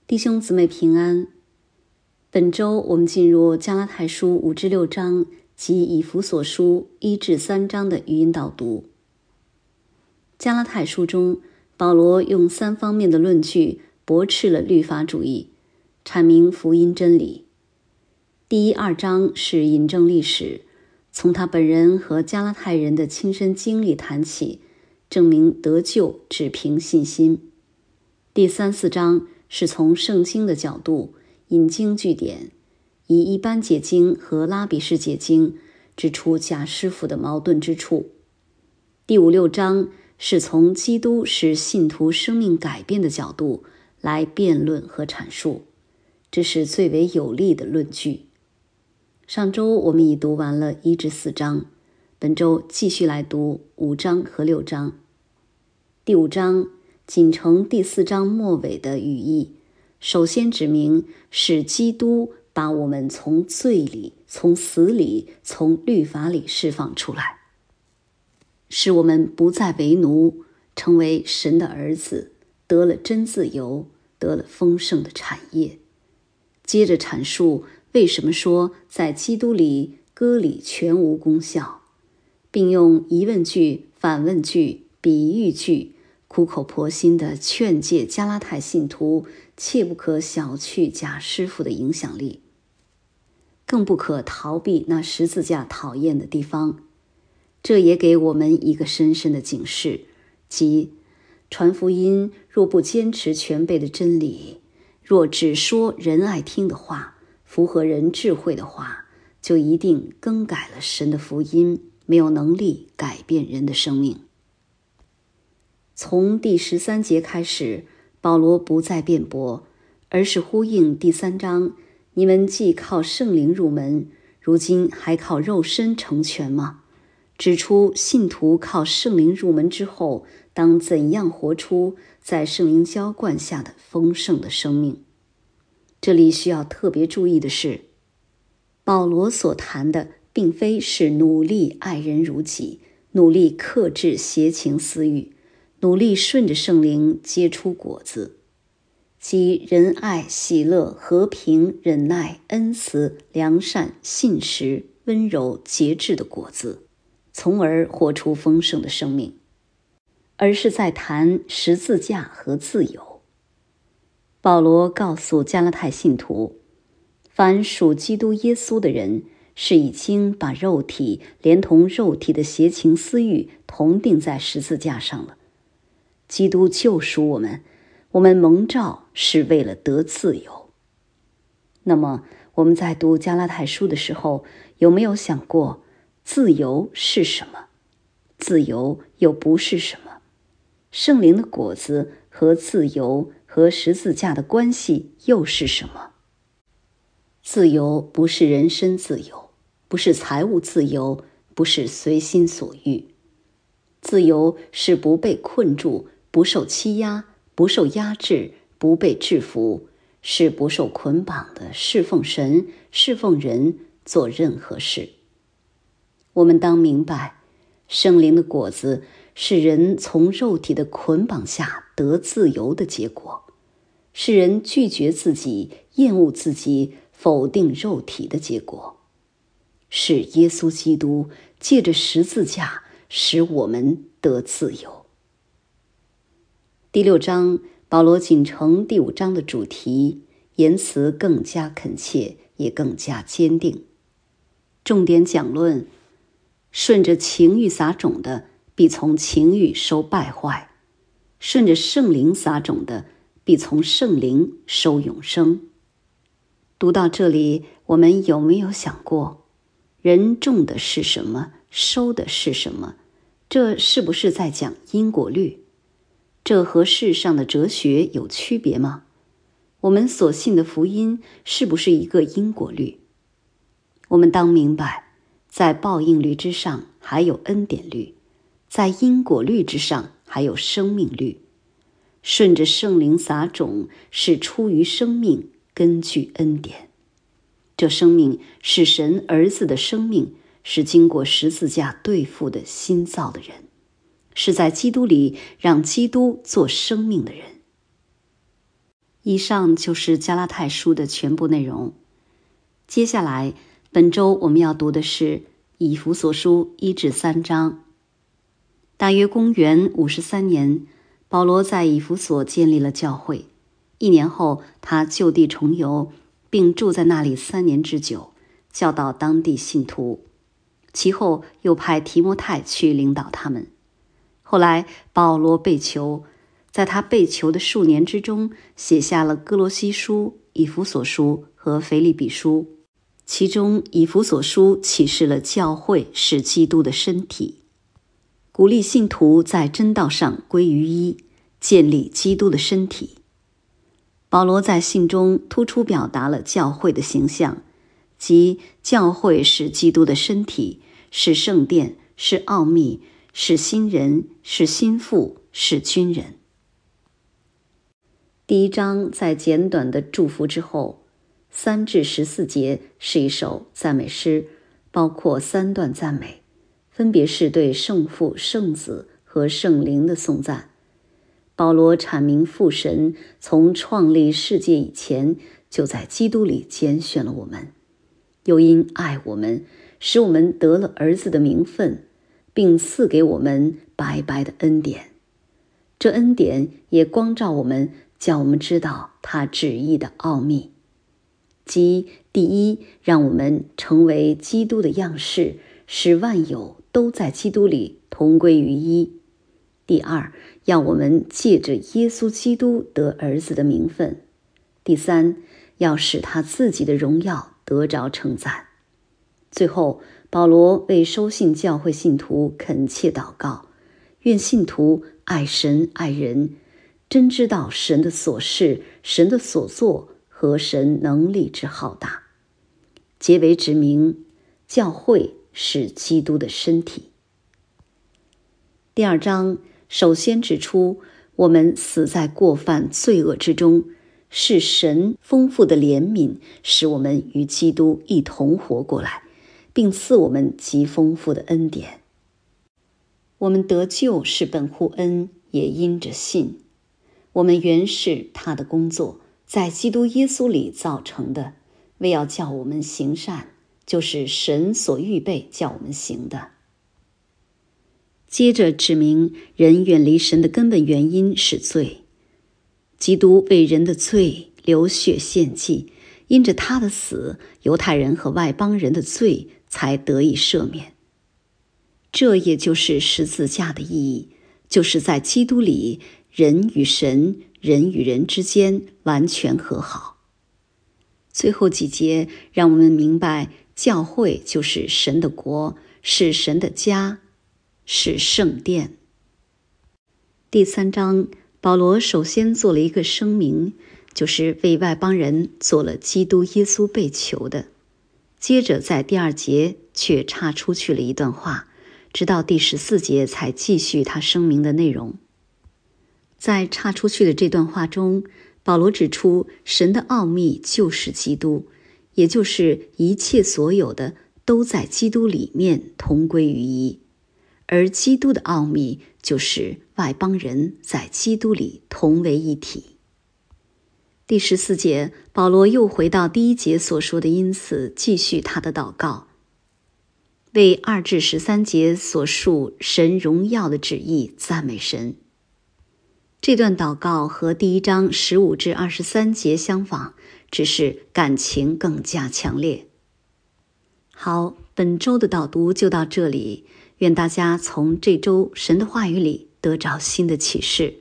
弟兄姊妹平安。本周我们进入加拉太书5至6章及以弗所书1至3章的语音导读。加拉太书中，保罗用3方面的论据驳斥了律法主义，阐明福音真理。第1、2章是引证历史，从他本人和加拉太人的亲身经历谈起，证明得救只凭信心。第3、4章是从圣经的角度引经据典，以一般解经和拉比式解经指出假师傅的矛盾之处。第5、6章是从基督使信徒生命改变的角度来辩论和阐述，这是最为有力的论据。上周我们已读完了1至4章，本周继续来读5章和6章。第5章仅承第4章末尾的语义，首先指明是基督把我们从罪里、从死里、从律法里释放出来，使我们不再为奴，成为神的儿子，得了真自由，得了丰盛的产业。接着阐述为什么说在基督里割礼全无功效，并用疑问句、反问句、比喻句苦口婆心地劝诫加拉太信徒切不可小觑假师傅的影响力，更不可逃避那十字架讨厌的地方。这也给我们一个深深的警示，即传福音若不坚持全备的真理，若只说人爱听的话，符合人智慧的话，就一定更改了神的福音，没有能力改变人的生命。从第13节开始，保罗不再辩驳，而是呼应第3章，你们既靠圣灵入门，如今还靠肉身成全吗？指出信徒靠圣灵入门之后，当怎样活出在圣灵浇灌下的丰盛的生命。这里需要特别注意的是，保罗所谈的并非是努力爱人如己，努力克制邪情私欲，努力顺着圣灵结出果子，即仁爱、喜乐、和平、忍耐、恩慈、良善、信实、温柔、节制的果子，从而活出丰盛的生命，而是在谈十字架和自由。保罗告诉加拉太信徒，凡属基督耶稣的人，是已经把肉体连同肉体的邪情私欲同定在十字架上了。基督救赎我们，我们蒙召是为了得自由。那么我们在读加拉太书的时候，有没有想过自由是什么？自由又不是什么？圣灵的果子和自由和十字架的关系又是什么？自由不是人身自由，不是财务自由，不是随心所欲。自由是不被困住，不受欺压，不受压制，不被制服，是不受捆绑的侍奉神、侍奉人，做任何事。我们当明白，圣灵的果子是人从肉体的捆绑下得自由的结果，是人拒绝自己、厌恶自己、否定肉体的结果，是耶稣基督借着十字架使我们得自由。第6章，保罗仅承第5章的主题，言辞更加恳切，也更加坚定。重点讲论，顺着情欲撒种的，必从情欲收败坏；顺着圣灵撒种的，必从圣灵收永生。读到这里，我们有没有想过，人种的是什么，收的是什么？这是不是在讲因果律？这和世上的哲学有区别吗？我们所信的福音是不是一个因果律？我们当明白，在报应律之上还有恩典律，在因果律之上还有生命律。顺着圣灵撒种是出于生命，根据恩典。这生命是神儿子的生命，是经过十字架对付的新造的人，是在基督里让基督做生命的人。 以上就是加拉太书的全部内容。接下来本周我们要读的是以弗所书1至3章。大约公元53年，保罗在以弗所建立了教会。1年后，他就地重游，并住在那里3年之久，教导当地信徒。其后又派提摩太去领导他们。后来保罗被囚，在他被囚的数年之中，写下了哥罗西书、以弗所书和腓立比书。其中以弗所书启示了教会是基督的身体，鼓励信徒在真道上归于一，建立基督的身体。保罗在信中突出表达了教会的形象，即教会是基督的身体，是圣殿，是奥秘，是新人，是心腹，是军人。第1章在简短的祝福之后，3至14节是一首赞美诗，包括3段赞美，分别是对圣父、圣子和圣灵的颂赞。保罗阐明父神从创立世界以前就在基督里拣选了我们，又因爱我们，使我们得了儿子的名分，并赐给我们白白的恩典。这恩典也光照我们，叫我们知道他旨意的奥秘，即第一，让我们成为基督的样式，使万有都在基督里同归于一；第二，要我们借着耶稣基督得儿子的名分；第三，要使他自己的荣耀得着称赞。最后，保罗为收信教会信徒恳切祷告，愿信徒爱神爱人，真知道神的所事、神的所作和神能力之浩大。结尾指明，教会是基督的身体。第2章首先指出，我们死在过犯罪恶之中，是神丰富的怜悯使我们与基督一同活过来，并赐我们极丰富的恩典。我们得救是本乎恩，也因着信。我们原是他的工作，在基督耶稣里造成的，为要叫我们行善，就是神所预备叫我们行的。接着指明人远离神的根本原因是罪，基督为人的罪流血献祭，因着他的死，犹太人和外邦人的罪才得以赦免。这也就是十字架的意义，就是在基督里，人与神、人与人之间完全和好。最后几节让我们明白，教会就是神的国，是神的家，是圣殿。第3章，保罗首先做了一个声明，就是为外邦人做了基督耶稣被囚的。接着在第2节却插出去了一段话，直到第14节才继续他声明的内容。在插出去的这段话中，保罗指出神的奥秘就是基督，也就是一切所有的都在基督里面同归于一，而基督的奥秘就是外邦人在基督里同为一体。第14节，保罗又回到第1节所说的因此，继续他的祷告，为2至13节所述神荣耀的旨意赞美神。这段祷告和第1章15至23节相仿，只是感情更加强烈。好，本周的导读就到这里，愿大家从这周神的话语里得着新的启示。